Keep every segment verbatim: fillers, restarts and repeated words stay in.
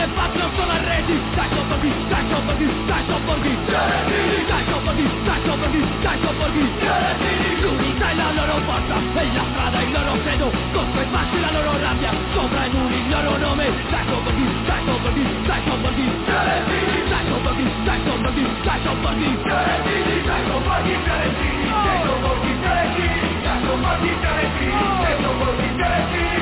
fatti non sono arresi, dai sobborghi, dai sobborghi, dai sobborghi, dai sobborghi, dai sobborghi, dai sobborghi, l'unità è la loro forza, e la strada il loro credo, contro i fasci la loro rabbia, sopra i muri il loro nome, dai sobborghi, dai sobborghi, dai sobborghi, dai sobborghi, dai sobborghi, dai sobborghi, dai sobborghi, fiorentini, dai sobborghi, fiorentini, dai sobborghi, fiorentini, dai sobborghi, fiorentini.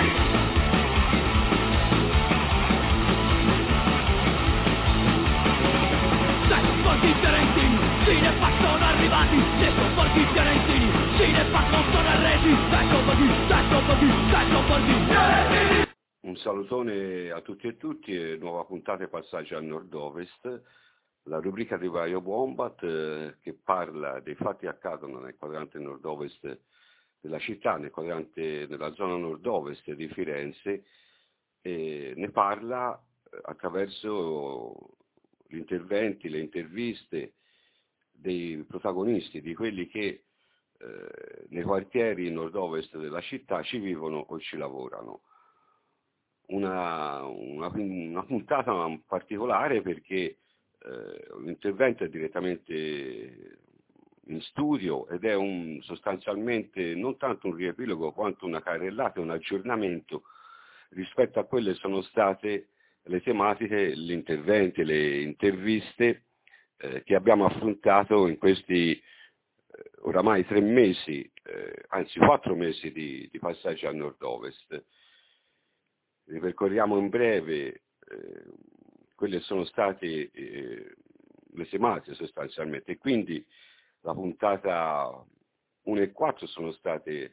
Dai sobborghi fiorentini, Cinefax sono arrivati, dai sobborghi fiorentini, Cinefax non sono arresi, dai sobborghi, dai sobborghi, dai sobborghi, fiorentini. Un salutone a tutti e tutti e nuova puntata e Passaggi al Nord-Ovest, la rubrica di Radio Wombat eh, che parla dei fatti che accadono nel quadrante nord-ovest della città, nel quadrante, nella zona nord-ovest di Firenze, e ne parla eh, attraverso gli interventi, le interviste dei protagonisti, di quelli che eh, nei quartieri nord-ovest della città ci vivono o ci lavorano. Una, una, una puntata particolare perché eh, l'intervento è direttamente in studio ed è un, sostanzialmente non tanto un riepilogo quanto una carrellata, un aggiornamento rispetto a quelle sono state le tematiche, gli interventi, le interviste eh, che abbiamo affrontato in questi eh, oramai tre mesi, eh, anzi quattro mesi di, di passaggio al nord-ovest. Ripercorriamo in breve eh, quelle sono state eh, le tematiche sostanzialmente, e quindi la puntata uno e quattro sono state eh,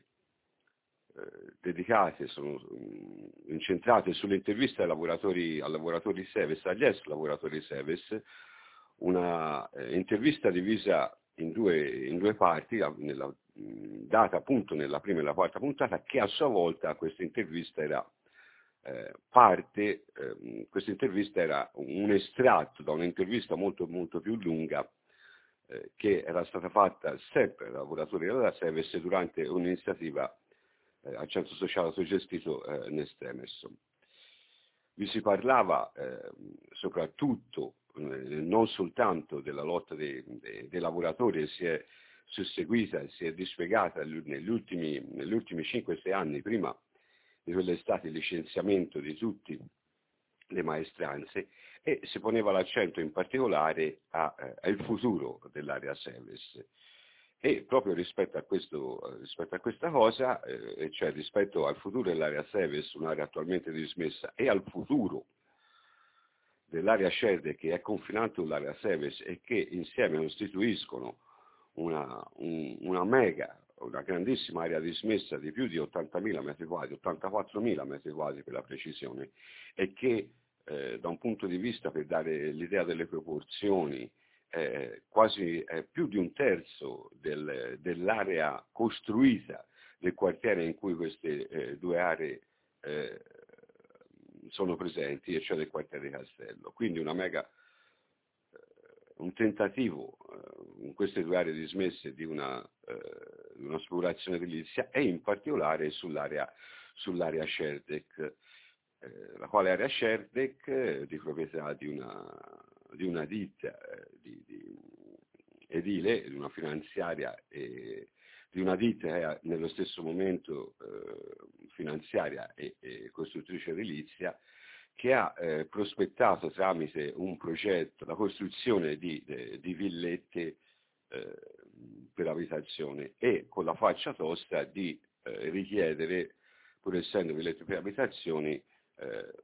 dedicate, sono mh, incentrate sulle interviste ai lavoratori, ai lavoratori Seves, agli ex lavoratori Seves, una eh, intervista divisa in due, in due parti, nella, mh, data appunto nella prima e la quarta puntata, che a sua volta questa intervista era Eh, parte, eh, questa intervista era un estratto da un'intervista molto molto più lunga eh, che era stata fatta sempre ai lavoratori della Seves durante un'iniziativa eh, al centro sociale autogestito eh, Nestemerson. Vi si parlava eh, soprattutto, eh, non soltanto della lotta dei, dei, dei lavoratori, si è susseguita, si è dispiegata negli ultimi, negli ultimi cinque sei anni, prima di quello è stato il licenziamento di tutte le maestranze, e si poneva l'accento in particolare a, eh, al futuro dell'area Seves. E proprio rispetto a, questo, rispetto a questa cosa, eh, cioè rispetto al futuro dell'area Seves, un'area attualmente dismessa, e al futuro dell'area Scerde che è confinante con l'area Seves e che insieme costituiscono una, un, una mega, una grandissima area dismessa di più di ottantamila metri quadri, ottantaquattromila metri quadri per la precisione, e che eh, da un punto di vista, per dare l'idea delle proporzioni, eh, quasi eh, più di un terzo del, dell'area costruita del quartiere in cui queste eh, due aree eh, sono presenti, e cioè del quartiere Castello. Quindi una mega un tentativo eh, in queste due aree dismesse di una, eh, di una speculazione edilizia, e in particolare sull'area, sull'area Sherdek, eh, la quale area Sherdek eh, di proprietà di una, di una ditta eh, di, di edile, di una finanziaria e di una ditta che è nello stesso momento eh, finanziaria e, e costruttrice edilizia, che ha eh, prospettato tramite un progetto la costruzione di, de, di villette eh, per abitazione, e con la faccia tosta di eh, richiedere, pur essendo villette per abitazioni, eh,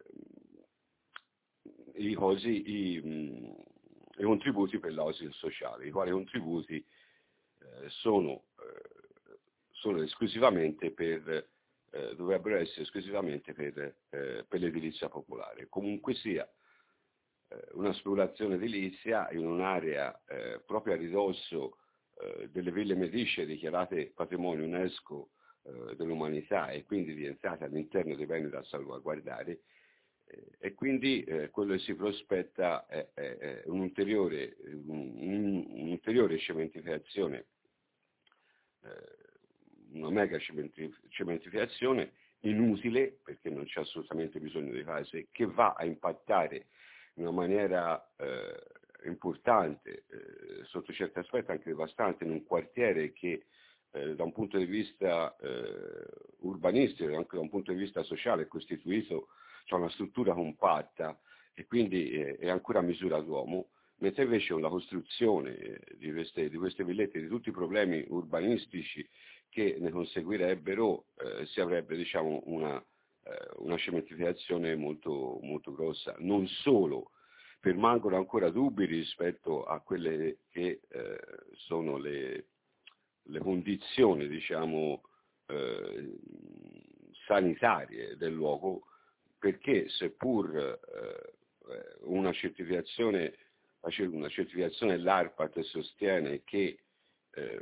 i, cosi, i, mh, i contributi per l'housing sociale, i quali contributi eh, sono, eh, sono esclusivamente per Eh, dovrebbero essere esclusivamente per, eh, per l'edilizia popolare. Comunque sia, eh, una speculazione edilizia in un'area eh, proprio a ridosso eh, delle ville medicee dichiarate patrimonio UNESCO eh, dell'umanità, e quindi rientrate all'interno dei beni da salvaguardare, eh, e quindi eh, quello che si prospetta è, è, è un'ulteriore, un, un'ulteriore cementificazione, eh, una mega cementificazione, inutile, perché non c'è assolutamente bisogno di fase, che va a impattare in una maniera eh, importante, eh, sotto certi aspetti anche devastante, in un quartiere che eh, da un punto di vista eh, urbanistico e anche da un punto di vista sociale è costituito, c'è una struttura compatta e quindi eh, è ancora a misura d'uomo, mentre invece con la costruzione di queste, di queste villette, di tutti i problemi urbanistici che ne conseguirebbero, eh, si avrebbe diciamo, una, eh, una cementificazione molto, molto grossa. Non solo, permangono ancora dubbi rispetto a quelle che eh, sono le, le condizioni diciamo, eh, sanitarie del luogo, perché seppur eh, una certificazione, una certificazione dell'ARPAT sostiene che eh,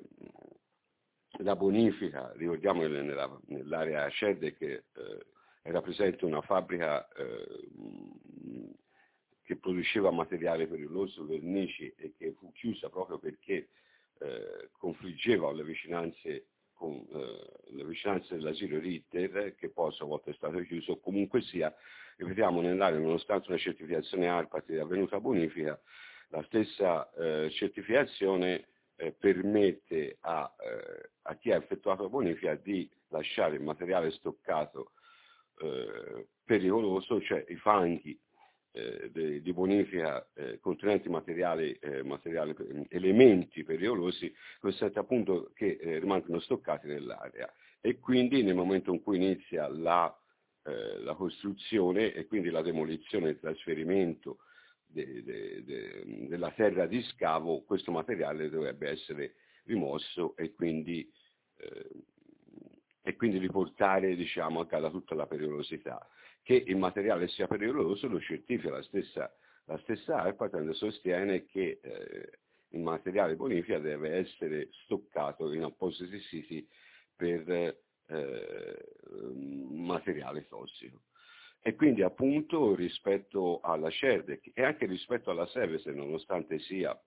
la bonifica, ricordiamo che nella, nell'area Cedde che eh, era presente una fabbrica eh, che produceva materiale pericoloso, vernici, e che fu chiusa proprio perché eh, confliggeva le vicinanze con eh, le vicinanze dell'asilo Ritter, che poi a sua volta è stato chiuso. Comunque sia, ripetiamo, nell'area, nonostante una certificazione ARPAT di avvenuta bonifica, la stessa eh, certificazione eh, permette a, eh, a chi ha effettuato la bonifica di lasciare il materiale stoccato eh, pericoloso, cioè i fanghi eh, de, di bonifica eh, contenenti materiali, eh, materiali, elementi pericolosi, consente appunto che eh, rimangono stoccati nell'area, e quindi nel momento in cui inizia la, eh, la costruzione e quindi la demolizione e il trasferimento de, de, de, della terra di scavo, questo materiale dovrebbe essere rimosso e quindi, eh, e quindi riportare diciamo, a galla tutta la pericolosità. Che il materiale sia pericoloso lo certifica la stessa, la stessa ARPAT, quando sostiene che eh, il materiale bonifica deve essere stoccato in appositi siti per eh, materiale tossico. E quindi appunto rispetto alla Cerdec e anche rispetto alla Seveso, nonostante sia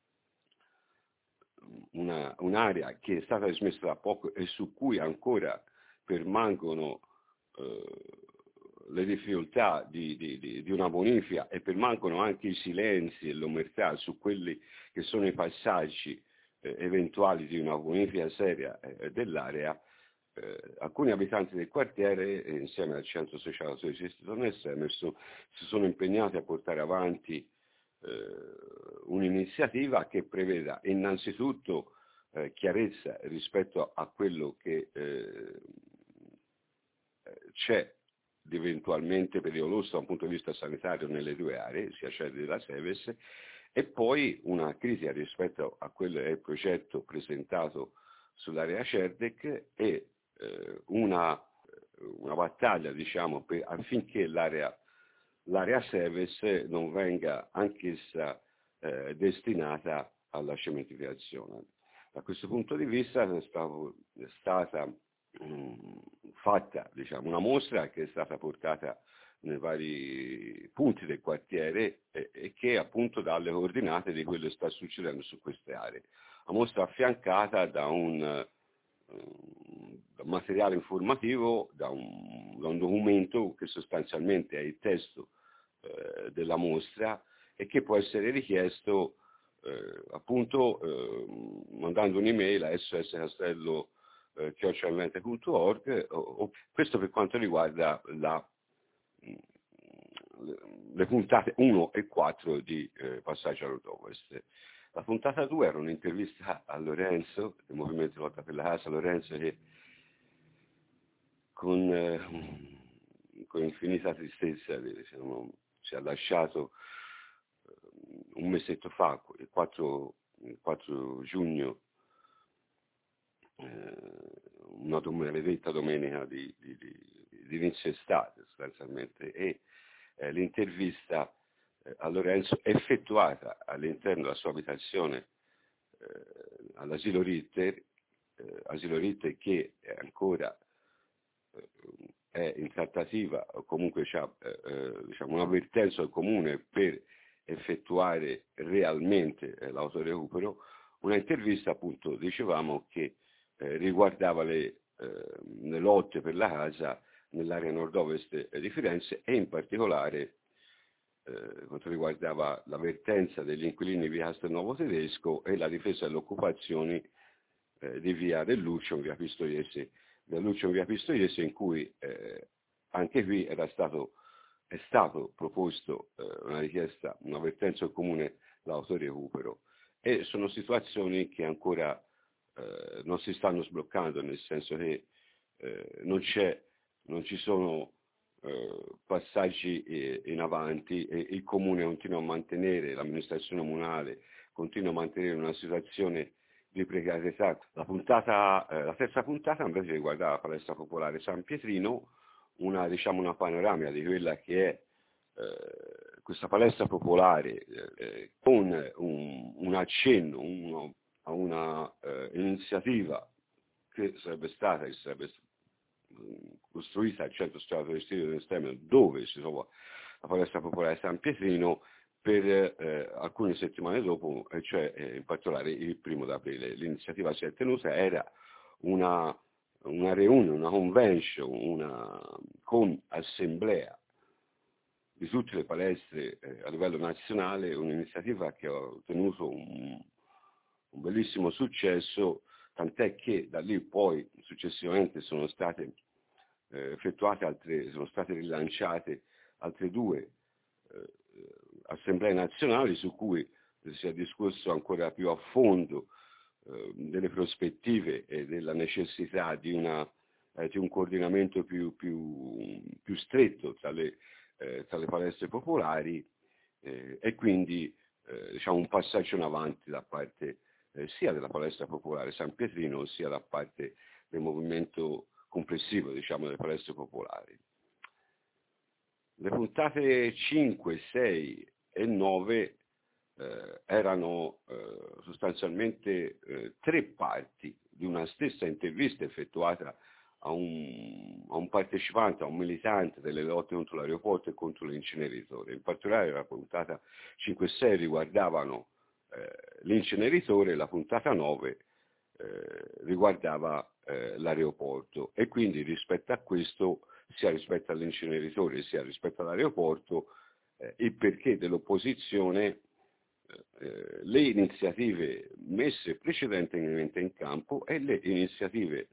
una, un'area che è stata dismessa da poco e su cui ancora permangono eh, le difficoltà di, di, di, di una bonifica, e permangono anche i silenzi e l'omertà su quelli che sono i passaggi eh, eventuali di una bonifica seria eh, dell'area, eh, alcuni abitanti del quartiere, eh, insieme al centro sociale Istituto Emerson, si sono impegnati a portare avanti eh, un'iniziativa che preveda innanzitutto eh, chiarezza rispetto a quello che eh, c'è di eventualmente pericoloso da un punto di vista sanitario nelle due aree, sia Cedde che la Seveso, e poi una critica rispetto a quello che è il progetto presentato sull'area Cerdec e eh, una, una battaglia diciamo, per, affinché l'area, l'area Seveso non venga anch'essa eh, destinata alla cementificazione. Da questo punto di vista è stata fatta diciamo, una mostra che è stata portata nei vari punti del quartiere e, e che appunto dà le coordinate di quello che sta succedendo su queste aree. Una mostra affiancata da un, um, da un materiale informativo, da un, da un documento che sostanzialmente è il testo eh, della mostra e che può essere richiesto eh, appunto eh, mandando un'email a S O S Castello chiocciolamente punto org, questo per quanto riguarda la, le puntate uno e quattro di eh, Passaggio a Nord-Ovest. La puntata due era un'intervista a Lorenzo, del Movimento Lotta per la Casa, Lorenzo che con, eh, con infinita tristezza diciamo, ci ha lasciato eh, un mesetto fa, il quattro, il quattro giugno, una maledetta domenica di, di, di, di inizio estate sostanzialmente, e eh, l'intervista eh, a Lorenzo effettuata all'interno della sua abitazione eh, all'asilo Ritter, eh, asilo Ritter che è ancora eh, è in trattativa o comunque ha eh, diciamo, un'avvertenza al comune per effettuare realmente eh, l'autorecupero, una intervista appunto dicevamo che Eh, riguardava le, eh, le lotte per la casa nell'area nord-ovest di Firenze e in particolare eh, quanto riguardava l'avvertenza degli inquilini via Castelnuovo Tedesco e la difesa delle occupazioni eh, di via del Luccio in via Pistoiese, via Luccio in via Pistoiese, in cui eh, anche qui era stato, è stato proposto eh, una richiesta, un'avvertenza comune d'autorecupero, e sono situazioni che ancora eh, non si stanno sbloccando, nel senso che eh, non c'è, non ci sono eh, passaggi eh, in avanti, e il comune continua a mantenere, l'amministrazione comunale continua a mantenere una situazione di precarietà. La puntata, eh, la terza puntata invece riguardava la palestra popolare San Pietrino, una, diciamo, una panoramica di quella che è eh, questa palestra popolare eh, con un, un accenno uno, a una eh, iniziativa che sarebbe stata, che sarebbe costruita al centro storico turistico dell'estremo, dove si trova la palestra popolare San Pietrino, per eh, alcune settimane dopo, e cioè eh, in particolare il primo d'aprile. L'iniziativa si è tenuta, era una, una reunion, una convention, una con assemblea di tutte le palestre eh, a livello nazionale, un'iniziativa che ha ottenuto un, un bellissimo successo, tant'è che da lì poi successivamente sono state eh, effettuate altre, sono state rilanciate altre due eh, assemblee nazionali su cui si è discusso ancora più a fondo eh, delle prospettive e della necessità di, una, eh, di un coordinamento più, più, più stretto tra le, eh, tra le palestre popolari eh, e quindi eh, diciamo un passaggio in avanti da parte eh, sia della palestra popolare San Pietrino sia da parte del movimento complessivo, diciamo, delle palestre popolari. Le puntate cinque, sei e nove eh, erano eh, sostanzialmente eh, tre parti di una stessa intervista effettuata a un, a un partecipante, a un militante delle lotte contro l'aeroporto e contro l'inceneritore. In particolare la puntata cinque e sei riguardavano eh, l'inceneritore, la puntata nove eh, riguardava eh, l'aeroporto, e quindi rispetto a questo, sia rispetto all'inceneritore sia rispetto all'aeroporto, eh, il perché dell'opposizione, eh, le iniziative messe precedentemente in campo e le iniziative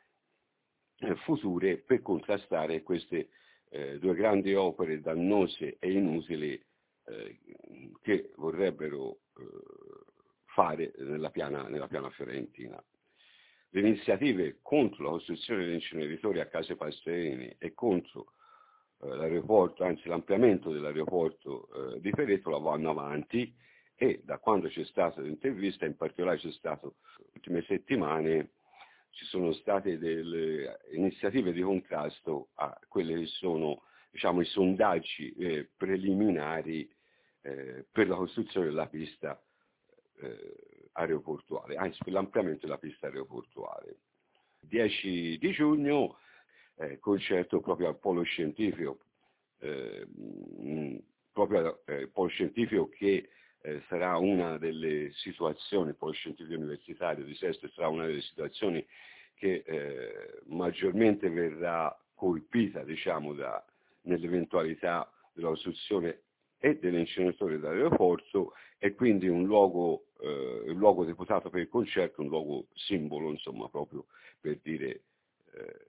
eh, future per contrastare queste eh, due grandi opere dannose e inutili eh, che vorrebbero eh, fare nella piana, nella piana fiorentina. Le iniziative contro la costruzione degli inceneritori a Case Pastorini e contro eh, l'aeroporto, anzi l'ampliamento dell'aeroporto eh, di Peretola, vanno avanti, e da quando c'è stata l'intervista, in particolare c'è stato nelle ultime settimane, ci sono state delle iniziative di contrasto a quelli che sono, diciamo, i sondaggi eh, preliminari eh, per la costruzione della pista eh, aeroportuale, anzi per l'ampliamento della pista aeroportuale. dieci di giugno, eh, concerto proprio al Polo Scientifico, eh, mh, proprio al eh, Polo Scientifico che eh, sarà una delle situazioni, il Polo Scientifico Universitario di Sesto sarà una delle situazioni che eh, maggiormente verrà colpita, diciamo, da, nell'eventualità della costruzione e dell'inceneritore dell'aeroporto, e quindi un luogo, eh, un luogo deputato per il concerto, un luogo simbolo, insomma, proprio per dire eh,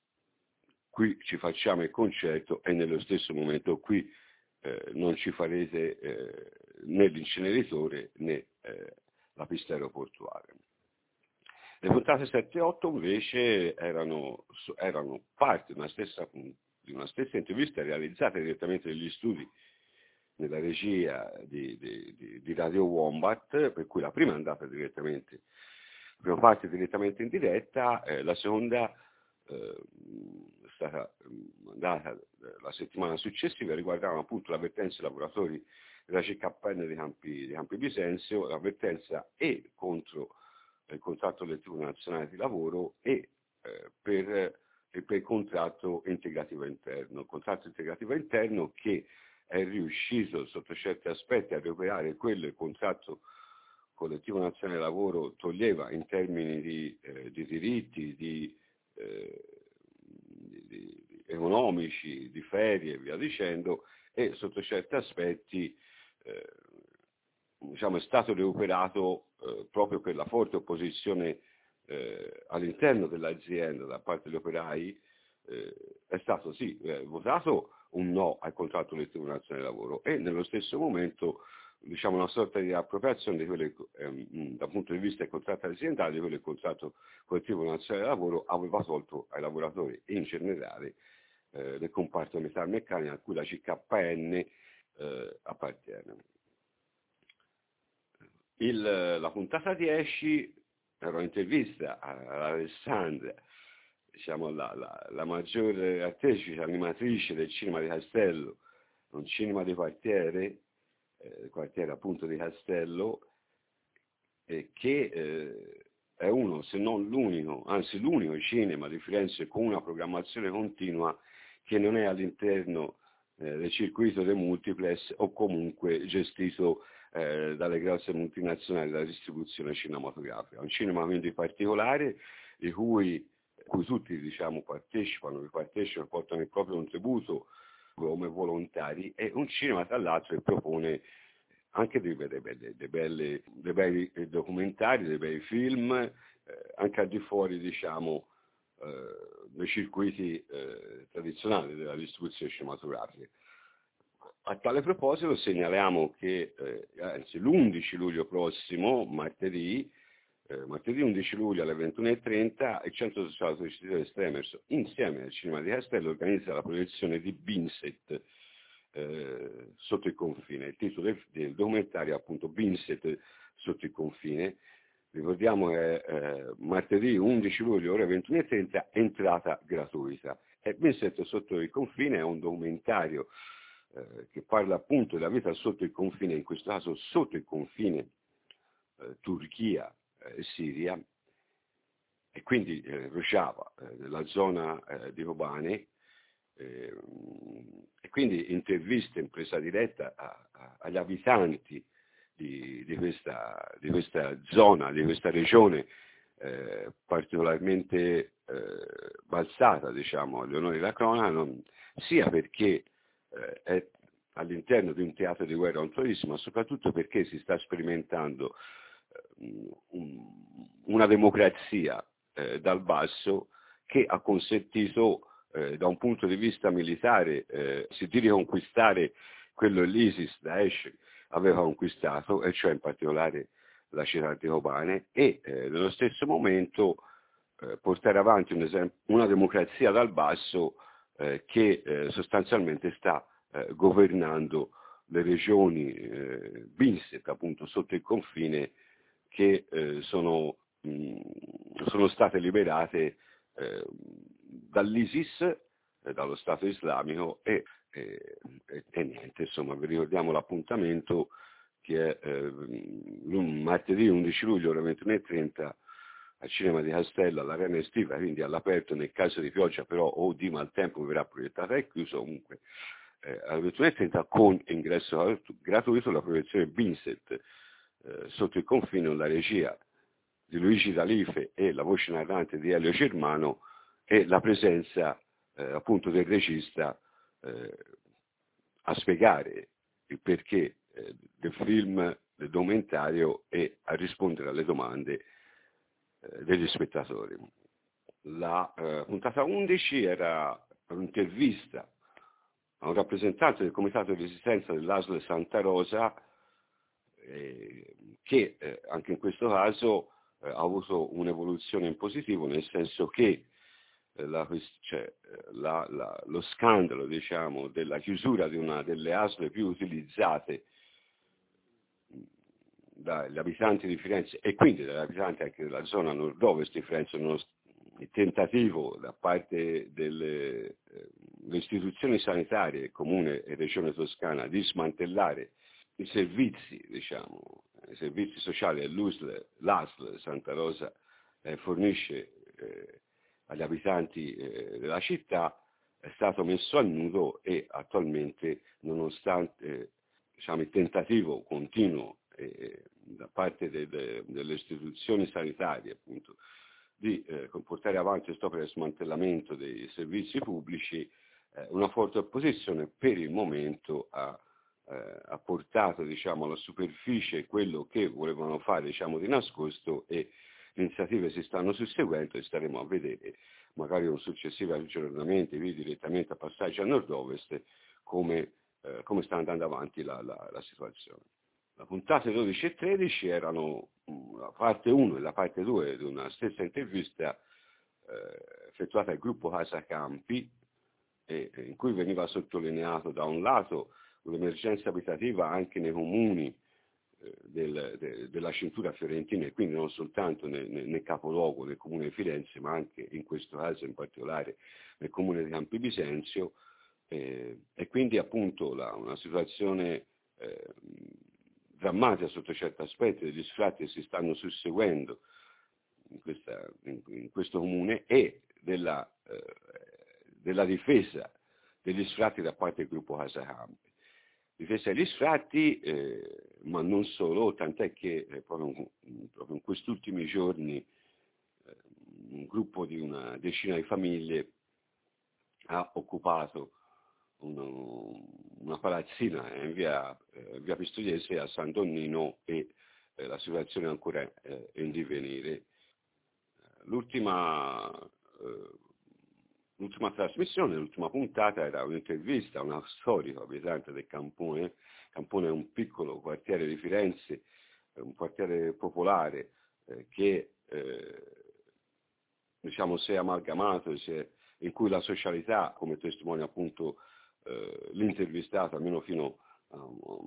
qui ci facciamo il concerto e nello stesso momento qui eh, non ci farete eh, né l'inceneritore né eh, la pista aeroportuale. Le puntate sette e otto invece erano, erano parte di una, stessa, di una stessa intervista realizzata direttamente negli studi nella regia di, di, di Radio Wombat, per cui la prima è andata direttamente, la prima parte direttamente in diretta, eh, la seconda eh, è stata andata la settimana successiva, riguardava appunto l'avvertenza ai lavoratori della C K N di Campi, di Campi Bisenzio, l'avvertenza e contro il contratto collettivo nazionale di lavoro e eh, per, e per il contratto integrativo interno, il contratto integrativo interno che è riuscito sotto certi aspetti a recuperare quello che il contratto collettivo nazionale del lavoro toglieva in termini di, eh, di diritti, di, eh, di, di, economici, di ferie e via dicendo, e sotto certi aspetti eh, diciamo, è stato recuperato eh, proprio per la forte opposizione eh, all'interno dell'azienda da parte degli operai, eh, è stato sì eh, votato un no al contratto collettivo nazionale del lavoro e nello stesso momento diciamo una sorta di appropriazione di quelle, ehm, dal punto di vista del contratto aziendale di quello che il contratto collettivo nazionale del lavoro aveva tolto ai lavoratori in generale eh, del comparto metalmeccanico a cui la C K N eh, appartiene. Il, la puntata dieci era un'intervista ad Alessandra, diciamo la, la, la maggiore artefice, animatrice del cinema di Castello, un cinema di quartiere, eh, quartiere appunto di Castello, eh, che eh, è uno, se non l'unico, anzi l'unico cinema di Firenze con una programmazione continua che non è all'interno eh, del circuito dei multiplex o comunque gestito eh, dalle grosse multinazionali della distribuzione cinematografica. Un cinema quindi particolare di cui, cui tutti diciamo, partecipano, che partecipano, portano il proprio contributo come volontari, è un cinema tra l'altro che propone anche dei, dei, dei, dei, belli, dei bei documentari, dei bei film, eh, anche al di fuori diciamo, eh, dei circuiti eh, tradizionali della distribuzione cinematografica. A tale proposito segnaliamo che eh, anzi, l'undici luglio prossimo, martedì, eh, martedì undici luglio alle ventuno e trenta, il Centro Sociale Costituito Stremerso, insieme al Cinema di Castello, organizza la proiezione di Binset, Eh, sotto il confine. Il titolo del, del documentario è appunto Binset sotto il confine. Ricordiamo che è eh, martedì undici luglio ore ventuno e trenta, entrata gratuita. E Binset sotto il confine è un documentario eh, che parla appunto della vita sotto il confine, in questo caso sotto il confine eh, Turchia e eh, Siria, e quindi eh, Rojava, eh, nella zona eh, di Kobane. Eh, e quindi interviste in presa diretta a, a, agli abitanti di, di, questa, di questa zona, di questa regione eh, particolarmente eh, balzata diciamo, agli onori della cronaca, non, sia perché eh, è all'interno di un teatro di guerra un turismo, ma soprattutto perché si sta sperimentando eh, un, una democrazia eh, dal basso che ha consentito Eh, da un punto di vista militare eh, si di riconquistare quello che l'ISIS, Daesh, aveva conquistato, e cioè in particolare la città di Kobane, e eh, nello stesso momento eh, portare avanti un esempio, una democrazia dal basso eh, che eh, sostanzialmente sta eh, governando le regioni eh, Binset, appunto sotto il confine, che eh, sono, mh, sono state liberate eh, dall'ISIS, eh, dallo Stato islamico, e, e, e niente, insomma, vi ricordiamo l'appuntamento che è eh, martedì undici luglio ore ventuno e trenta al Cinema di Castello, all'Arena Estiva, quindi all'aperto nel caso di pioggia, però o di maltempo verrà proiettata e chiuso, comunque eh, alle ventuno e trenta con ingresso gratuito la proiezione Binset eh, sotto il confine, con la regia di Luigi D'Alife e la voce narrante di Elio Germano e la presenza eh, appunto del regista eh, a spiegare il perché eh, del film, del documentario, e a rispondere alle domande eh, degli spettatori. La eh, puntata undici era un'intervista a un rappresentante del Comitato di Resistenza dell'A S L Santa Rosa eh, che eh, anche in questo caso eh, ha avuto un'evoluzione in positivo, nel senso che eh, la, cioè, la, la, lo scandalo diciamo, della chiusura di una delle A S L più utilizzate dagli abitanti di Firenze e quindi dagli abitanti anche della zona nord-ovest di Firenze, uno, il tentativo da parte delle eh, istituzioni sanitarie, Comune e Regione Toscana, di smantellare i servizi, diciamo, i servizi sociali che l'A S L Santa Rosa eh, fornisce eh, agli abitanti eh, della città, è stato messo a nudo e attualmente, nonostante eh, diciamo, il tentativo continuo eh, da parte de, de, delle istituzioni sanitarie appunto, di eh, portare avanti quest'opera di smantellamento dei servizi pubblici, eh, una forte opposizione per il momento ha, eh, ha portato, diciamo, alla superficie quello che volevano fare, diciamo, di nascosto, e le iniziative si stanno susseguendo e staremo a vedere, magari con successivi aggiornamenti, direttamente a passaggi a nord-ovest, come, eh, come sta andando avanti la, la, la situazione. La puntata dodici e tredici erano mh, la parte uno e la parte due di una stessa intervista eh, effettuata al gruppo Casa Campi, e, e in cui veniva sottolineato da un lato l'emergenza abitativa anche nei comuni eh, del, de, della cintura fiorentina, e quindi non soltanto nel, nel, nel capoluogo del comune di Firenze, ma anche in questo caso in particolare nel comune di Campi Bisenzio, eh, e quindi appunto la, una situazione eh, drammatica sotto certi aspetti, degli sfratti che si stanno susseguendo in, questa, in, in questo comune, e della, eh, della difesa degli sfratti da parte del gruppo Casa Campi. Difesa degli sfratti, eh, ma non solo, tant'è che eh, proprio, proprio in questi ultimi giorni eh, un gruppo di una decina di famiglie ha occupato uno, una palazzina in via, eh, via Pistoiese a San Donnino, e eh, la situazione è ancora eh, in divenire. L'ultima, eh, l'ultima trasmissione, l'ultima puntata era un'intervista a una storica abitante del Campone. Campone è un piccolo quartiere di Firenze, un quartiere popolare eh, che eh, diciamo si è amalgamato, si è, in cui la socialità, come testimonia appunto eh, l'intervistato, almeno fino a,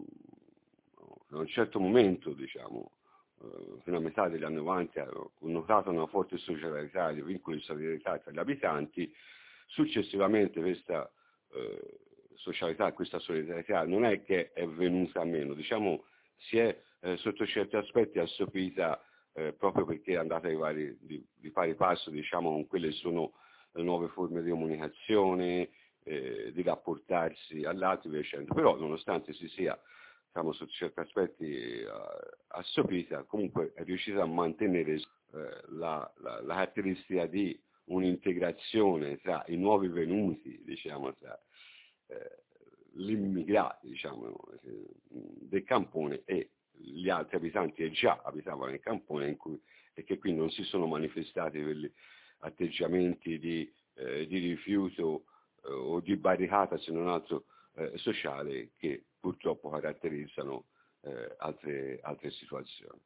a un certo momento, diciamo, eh, fino a metà degli anni novanta, ho notato una forte socialità, dei vincoli di solidarietà tra gli abitanti. Successivamente questa eh, socialità, questa solidarietà non è che è venuta a meno, diciamo si è eh, sotto certi aspetti assopita eh, proprio perché è andata di, vari, di, di pari passo, diciamo, con quelle sono le nuove forme di comunicazione, eh, di rapportarsi all'altro, dicendo. Però nonostante si sia, diciamo, sotto certi aspetti eh, assopita, comunque è riuscita a mantenere eh, la, la, la caratteristica di un'integrazione tra i nuovi venuti, diciamo, tra eh, gli immigrati, diciamo, del Campone e gli altri abitanti che già abitavano nel Campone, in cui, e che quindi non si sono manifestati quegli atteggiamenti di, eh, di rifiuto eh, o di barricata, se non altro eh, sociale, che purtroppo caratterizzano eh, altre, altre situazioni.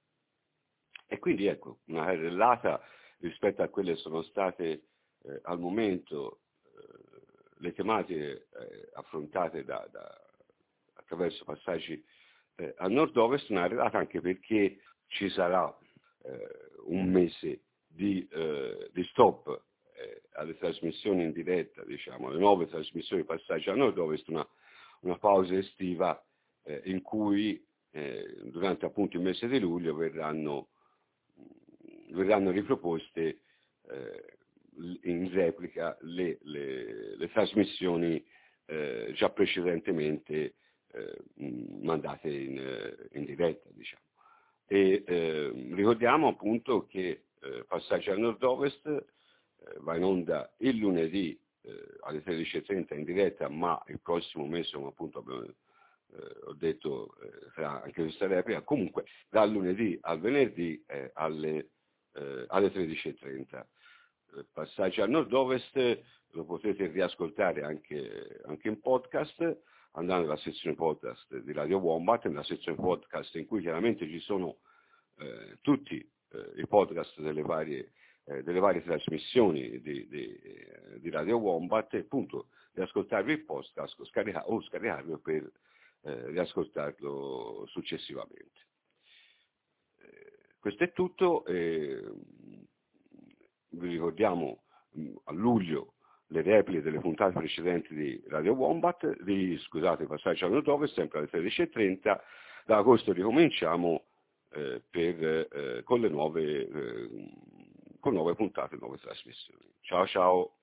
E quindi ecco, una carrellata rispetto a quelle che sono state eh, al momento eh, le tematiche eh, affrontate da, da, attraverso passaggi eh, a nord-ovest, una carrellata anche perché ci sarà eh, un mese di, eh, di stop eh, alle trasmissioni in diretta, diciamo, alle nuove trasmissioni di passaggi a nord-ovest, una, una pausa estiva eh, in cui eh, durante appunto il mese di luglio verranno verranno riproposte eh, in replica le, le, le trasmissioni eh, già precedentemente eh, mandate in, in diretta, diciamo. E eh, ricordiamo appunto che eh, Passaggi al Nord-Ovest eh, va in onda il lunedì eh, alle tredici e trenta in diretta, ma il prossimo mese, come appunto abbiamo eh, ho detto, eh, sarà anche questa replica, comunque dal lunedì al venerdì eh, alle Eh, alle tredici e trenta. Eh, Passaggi al nord-ovest lo potete riascoltare anche, anche in podcast, andando nella sezione podcast di Radio Wombat, nella sezione podcast in cui chiaramente ci sono eh, tutti eh, i podcast delle varie, eh, delle varie trasmissioni di, di, di Radio Wombat, e appunto riascoltarvi il podcast o, scarica, o scaricarlo per eh, riascoltarlo successivamente. Questo è tutto, eh, vi ricordiamo mh, a luglio le repliche delle puntate precedenti di Radio Wombat, di, scusate, Passaggi al Nord-Ovest, sempre alle tredici e trenta, da agosto ricominciamo eh, per, eh, con le nuove, eh, con nuove puntate, nuove trasmissioni. Ciao ciao!